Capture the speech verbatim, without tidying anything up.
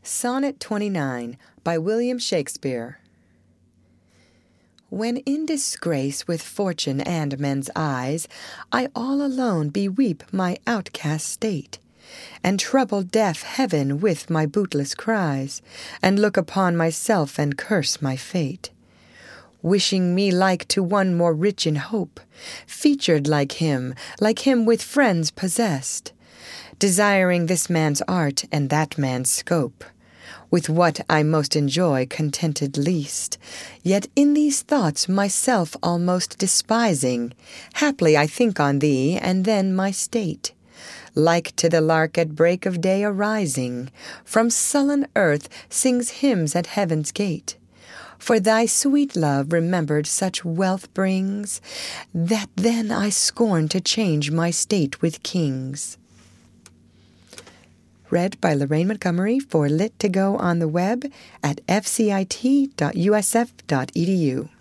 Sonnet twenty-nine by William Shakespeare. When in disgrace with fortune and men's eyes, I all alone beweep my outcast state, and trouble deaf heaven with my bootless cries, and look upon myself and curse my fate, wishing me like to one more rich in hope, featured like him, like him with friends possessed, desiring this man's art and that man's scope, with what I most enjoy contented least, yet in these thoughts myself almost despising, haply I think on thee, and then my state, like to the lark at break of day arising, from sullen earth sings hymns at heaven's gate. For thy sweet love remembered such wealth brings, that then I scorn to change my state with kings. Read by Lorraine Montgomery for Lit to Go on the web at f c i t dot u s f dot e d u.